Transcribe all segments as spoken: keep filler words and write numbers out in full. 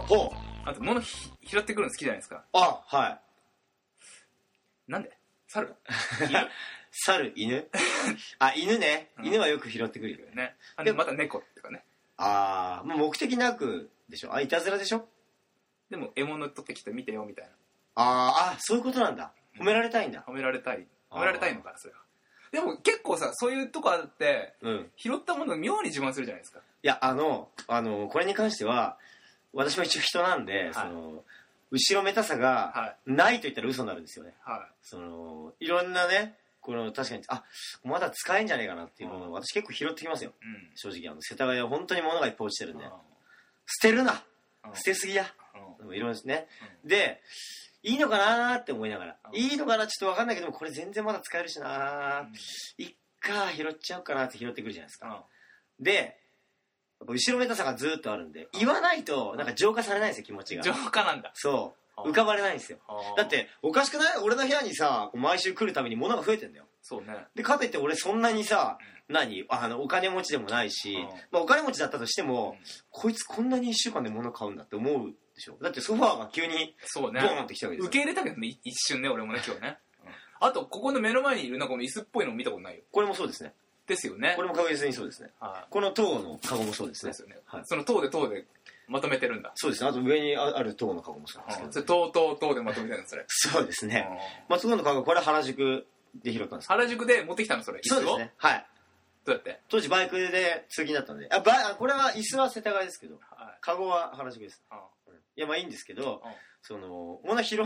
ほう。 あと物ひ拾ってくるの好きじゃないですか。 あ、はい。 なんで猿猿、犬あ、犬ね、うん、犬はよく拾ってくるよね。あでまた猫ってかね。 ああ、もう目的なくでしょ。あ、いたずらでしょ。 でも獲物取ってきて見てよみたいな。 ああ、そういうことなんだ。褒められたいんだ。 褒められたい。褒められたいのかなそれは。でも結構さ、そういうとこあって、うん、拾ったものを妙に自慢するじゃないですか。 いや、あの、あのこれに関しては私も一応人なんで、はい、その後ろめたさがないと言ったら嘘になるんですよね。はい、そのいろんなね、この確かにあまだ使えんじゃねえかなっていうものを私結構拾ってきますよ。うん、正直あの世田谷は本当に物がいっぱい落ちてるんで、うん、捨てるな、うん、捨てすぎや、うん、いろいろですね。うん、でいいのかなーって思いながら、うん、いいのかなちょっと分かんないけどもこれ全然まだ使えるしなー、うん、いっか拾っちゃおうかなって拾ってくるじゃないですか。うん、で後ろめたさがずっとあるんで、言わないとなんか浄化されないんですよ、気持ちが。 浄化なんだ。 そう浮かばれないんですよ。だっておかしくない？俺の部屋にさ毎週来るために物が増えてんだよ。 そうね。でかといって俺そんなにさ、うん、何あのお金持ちでもないし、まあ、お金持ちだったとしても、うん、こいつこんなにいっしゅうかんで物買うんだって思うでしょ。だってソファーが急にボーンってきたわけですよ。 受け入れたけどね、一瞬ね、俺もね今日ね、うん、あとここの目の前にいるなんかこの椅子っぽいの見たことないよ。 これもそうですね。 ですよね。 これも確実にそうですね。はい、この塔のカゴもそうですね。 ですよね。はい、その塔で塔でまとめてるんだ。 そうですね。あと上にある塔のカゴもそうですけど、ね。 それ塔塔塔でまとめてるんですそれ。 そうですね。まあ塔のカゴこれは原宿で拾ったんですか。 原宿で持ってきたのそれ。 そうですね。はい。 どうやって？ 当時バイクで通勤だったんで。あ、バイこれは椅子は世田谷ですけど、はい、カゴは原宿です。いやまあいいんですけど、その物拾った。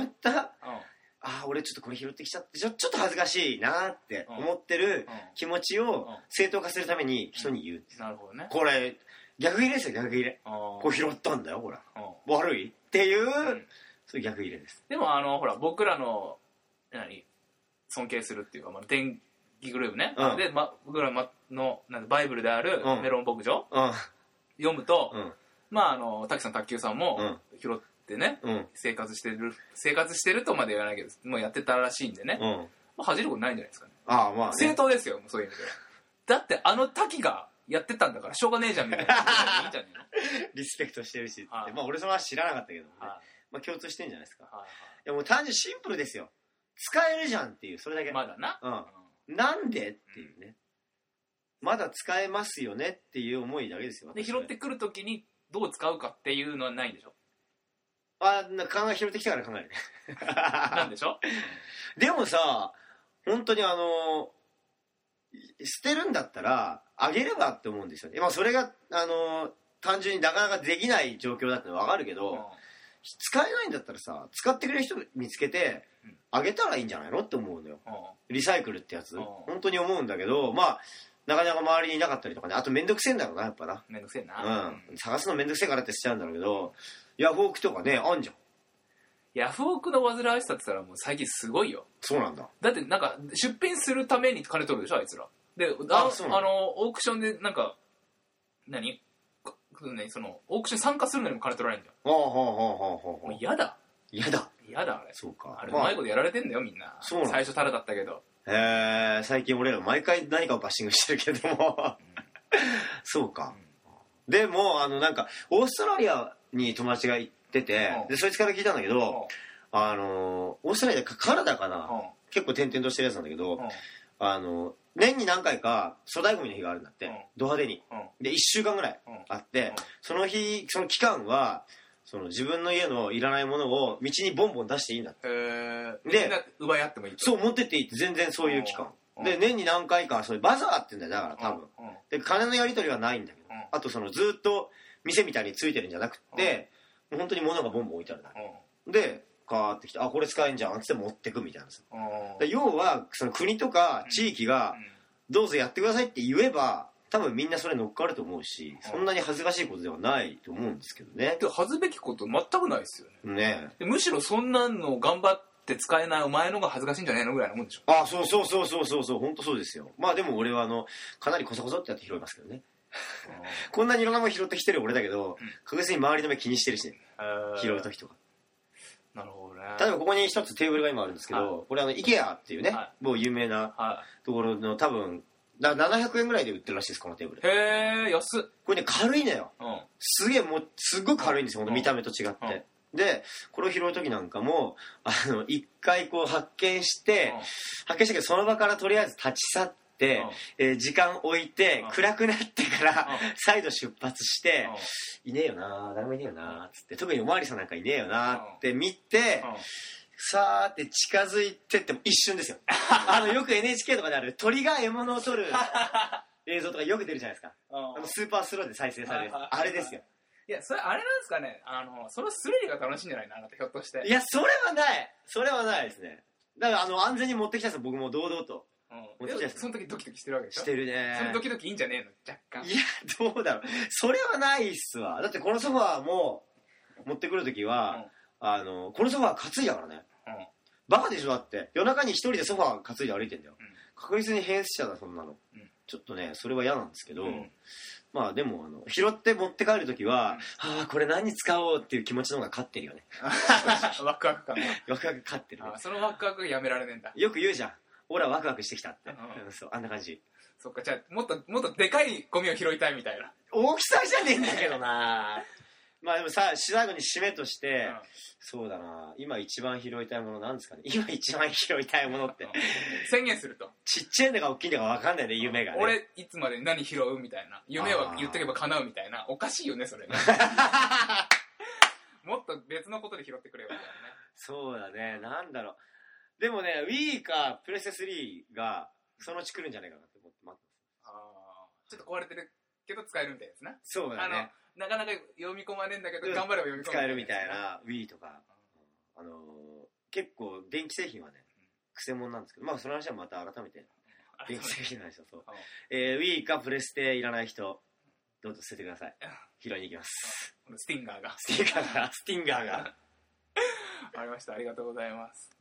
ああ俺ちょっとこれ拾ってきちゃってちょ、ちょっと恥ずかしいなって思ってる気持ちを正当化するために人に言うんです。 なるほどね。 これ逆入れですよ、逆入れ。これ拾ったんだよほら、悪いっていう、うん、そういう逆入れです。 でもあのほら僕らの何尊敬するっていうか、まあ、電気グループね、うん、で、ま、僕らのなんバイブルであるメロン牧場、うん、読むと、うん、まああの滝さん卓球さんも拾ってでね、うん、生活してる生活してるとまで言わないけどもうやってたらしいんでね、うん、まあ、恥じることないんじゃないですかね。 ああまあ、ね、 正当ですよもうそういう意味では。だってあの滝がやってたんだからしょうがねえじゃんみたいな。いいんじゃねえの。 リスペクトしてるしって、まあ俺それは知らなかったけどもね、まあ共通してんじゃないですか。いやもう単純にシンプルですよ。使えるじゃんっていうそれだけ。 まだな、 うん、なんでっていうね、まだ使えますよねっていう思いだけですよ。 で拾ってくるときにどう使うかっていうのはないんでしょ。 あな考え拾ってきたから考えるね。 なんでしょ。 でもさ本当にあの捨てるんだったらあげればって思うんですよね。まあそれがあの単純になかなかできない状況だってのは分かるけど、うん、使えないんだったらさ使ってくれる人見つけてあげたらいいんじゃないのって思うのよ、うん、リサイクルってやつ、うん、本当に思うんだけど、まあなかなか周りにいなかったりとかね。あとめんどくせえんだろうなやっぱな。 めんどくせえな、 うん、探すのめんどくせえからってしちゃうんだろうけど、ヤフオクとかねあんじゃん。 ヤフオクの煩わしさって言ったらもう最近すごいよ。 そうなんだ。 だってなんか出品するために金取るでしょあいつらで。ああのオークションでなんか何そのオークション参加するのにも金取られるんじゃん。 ああはあはあはあはあ。 もう嫌だ嫌だ嫌だあれ。 そうか。 あれうまいことやられてんだよみんな。そうなん最初タラだったけど。 へえ最近俺ら毎回何かをバッシングしてるけども、うん、そうか、うん、でもあのなんかオーストラリアに友達が行ってて、うん、でそいつから聞いたんだけど、うん、あのオーストラリアかカナダかな、うん、結構転々としてるやつなんだけど、うん、あの年に何回か粗大ゴミの日があるんだって、うん、ド派手に、うん、でいっしゅうかんぐらいあって、うん、その日その期間はその自分の家のいらないものを道にボンボン出していいんだって。 へでみんな奪い合ってもいいと。 そう持ってっていいって全然そういう期間で年に何回かそれバザーって言うんだよだから多分で金のやり取りはないんだけど、あとそのずっと店みたいについてるんじゃなくてもう本当に物がボンボン置いてあるだけでカーってきてあこれ使えんじゃんって持ってくみたいなさ。で要はその国とか地域がどうぞやってくださいって言えば多分みんなそれ乗っかると思うし、そんなに恥ずかしいことではないと思うんですけどね。 で恥ずべきこと全くないですよね。 ねでむしろそんなの頑張って使えないお前のが恥ずかしいんじゃないのぐらいのもんでしょ。 あそうそうそうそうそうそう本当そうですよ。まあでも俺はあのかなりコソコソってやって拾いますけどね。こんなにいろんなもの拾ってきてる俺だけど、うん、確実に周りの目気にしてるしね、拾う時とか。 なるほどね。 例えばここに一つテーブルが今あるんですけど、はい、これあの イケア っていうね、はい、某有名なところの多分だからななひゃくえんぐらいで売ってるらしいですこのテーブル。 へえ安っ。 これね軽いのよ、うん、すげえもうすっごい軽いんですよ、うん、見た目と違って、うんで、これを拾う時なんかも、あの、一回こう発見して、うん、発見したけど、その場からとりあえず立ち去って、うんえー、時間置いて、うん、暗くなってから、うん、再度出発して、うん、いねえよな誰もいねえよなつって、特におまわりさんなんかいねえよなって見て、うん、さーって近づいてっても一瞬ですよ。あの、よく エヌエイチケー とかである鳥が獲物を取る映像とかよく出るじゃないですか。あのスーパースローで再生される。あれですよ。 いや、それ、あれなんですかね。あの、そのスリルが楽しいんじゃないのあなた、ひょっとして。 いや、それはない。それはないですね。だから、あの、安全に持ってきたんですよ、僕も堂々と。 うん。持ってきたんです。その時ドキドキしてるわけでしょ。 してるね。 そのドキドキいいんじゃねえの若干。 いや、どうだろう。それはないっすわ。だってこのソファーも、持ってくる時は、うん、あの、このソファー担いだからね。うん。バカでしょだって。夜中に一人でソファー担いで歩いてんだよ。うん、確実に変質者だ、そんなの。うん、ちょっとね、それは嫌なんですけど、うんまあでもあの拾って持って帰るときは、うん、ああこれ何に使おうっていう気持ちの方が勝ってるよね。 ワクワク感が。 ワクワク勝ってるね。 あそのワクワクがやめられねえんだ。 よく言うじゃん。俺はワクワクしてきたって。うん、そうあんな感じ。 そっかじゃあもっともっとでかいゴミを拾いたいみたいな。 大きさじゃねえんだけどな。まあでもさ最後に締めとして、うん、そうだな今一番拾いたいものなんですかね。今一番拾いたいものって、うん、 宣言するとちっちゃいんだか大きいんだか分かんないね夢がね。 俺いつまで何拾うみたいな夢は言っとけば叶うみたいなおかしいよねそれね。もっと別のことで拾ってくれよみたいなね。 そうだねなんだろうでもね Wii かプレステスリーがそのうち来るんじゃないかなって思って待ってます。 あちょっと壊れてるけど使えるみたいですね。 そうだねなかなか読み込まれんだけど、うん、頑張れば読み込まれる使えるみたいな Wii とか、うん、あのー、結構電気製品はねくせ者なんですけどまあその話はまた改めて電気製品の話をそう、えー、Wii かプレステいらない人どうぞ捨ててください。拾いに行きます。 スティンガーがスティンガーがスティンガーがありましたありがとうございます。